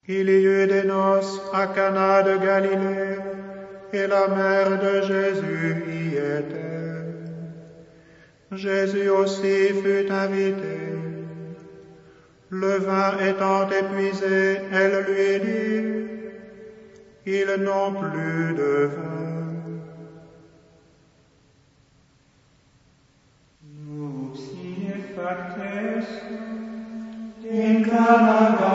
Il y eut des noces à Cana de Galilée, et la mère de Jésus y était. Jésus aussi fut invité. Le vin étant épuisé, elle lui dit, ils n'ont plus de vin. Nuptiae factes in Cana